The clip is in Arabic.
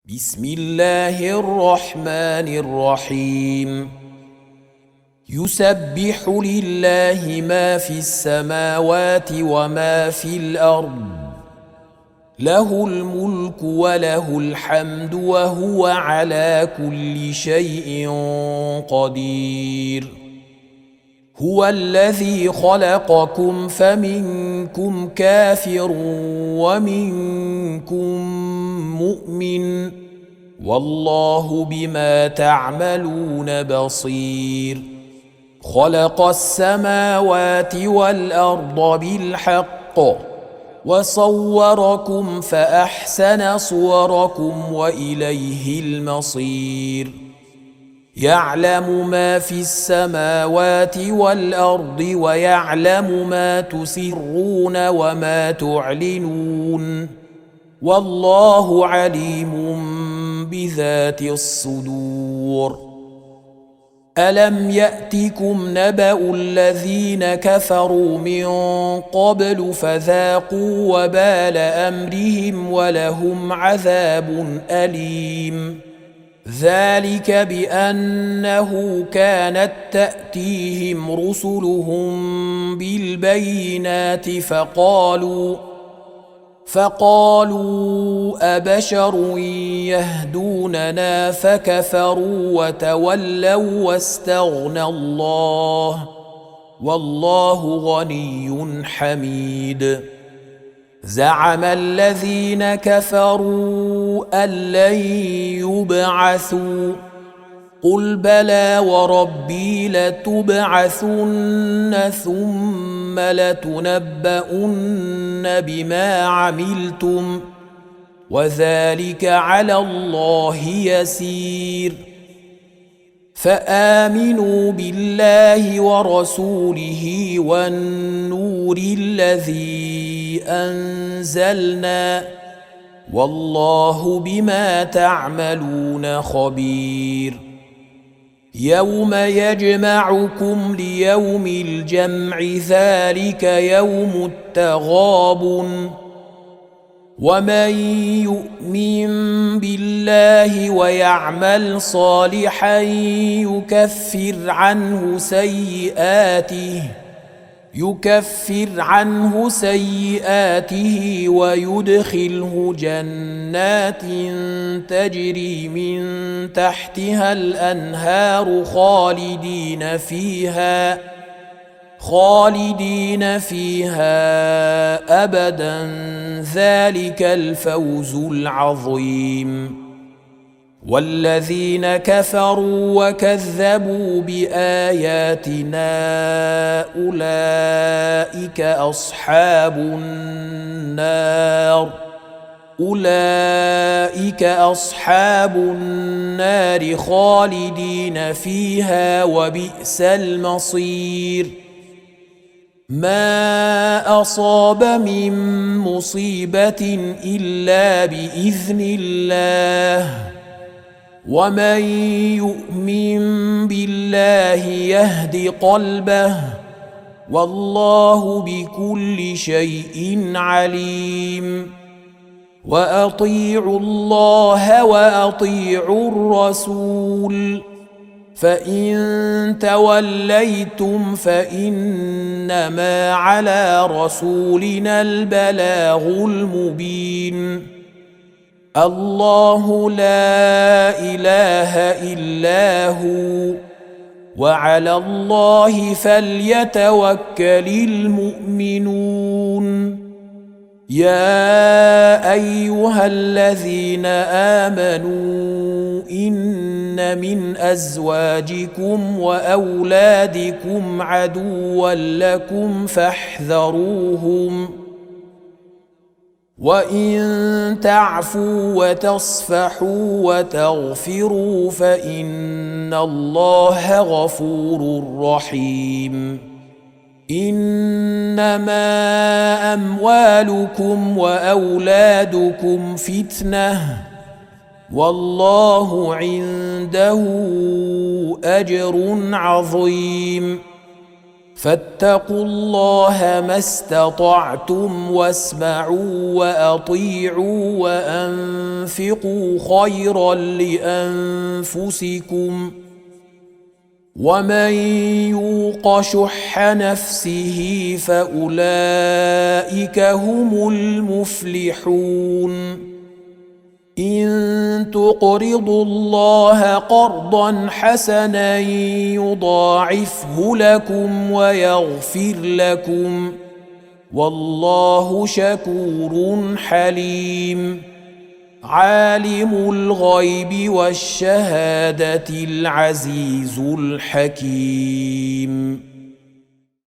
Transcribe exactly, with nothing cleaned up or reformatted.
بسم الله الرحمن الرحيم يسبح لله ما في السماوات وما في الأرض له الملك وله الحمد وهو على كل شيء قدير هو الذي خلقكم فمنكم كافر ومنكم مؤمن والله بما تعملون بصير خلق السماوات والأرض بالحق وصوركم فأحسن صوركم وإليه المصير يعلم ما في السماوات والأرض ويعلم ما تسرون وما تعلنون والله عليم بذات الصدور ألم يأتكم نبأ الذين كفروا من قبل فذاقوا وبال أمرهم ولهم عذاب أليم ذلك بأنه كانت تأتيهم رسلهم بالبينات فقالوا فقالوا أبشر يهدوننا فكفروا وتولوا واستغنى الله والله غني حميد زعم الذين كفروا أن لن يبعثوا قل بلى وربي لتبعثن ثم لتنبؤن بما عملتم وذلك على الله يسير فآمنوا بالله ورسوله والنور الذي أنزلنا والله بما تعملون خبير يوم يجمعكم ليوم الجمع ذلك يوم التغابن ومن يؤمن بالله ويعمل صالحا يكفر عنه سيئاته يكفر عنه سيئاته ويدخله جنات تجري من تحتها الأنهار خالدين فيها خالدين فيها أبدا ذلك الفوز العظيم والذين كفروا وكذبوا بآياتنا أولئك أصحاب النار أولئك أصحاب النار خالدين فيها وبئس المصير ما أصاب من مصيبة إلا بإذن الله ومن يؤمن بالله يهد قلبه والله بكل شيء عليم وأطيعوا الله وأطيعوا الرسول فإن توليتم فإنما على رسولنا البلاغ المبين الله لا إله إلا هو وعلى الله فليتوكل المؤمنون يا أيها الذين آمنوا إن من أزواجكم وأولادكم عدوا لكم فاحذروهم وإن تعفوا وتصفحوا وتغفروا فإن الله غفور رحيم إنما أموالكم وأولادكم فتنة والله عنده أجر عظيم فاتقوا الله ما استطعتم واسمعوا وأطيعوا وأنفقوا خيرا لأنفسكم ومن يوق شح نفسه فأولئك هم المفلحون إن تقرضوا الله قرضا حسنا يضاعفه لكم ويغفر لكم والله شكور حليم عالم الغيب والشهادة العزيز الحكيم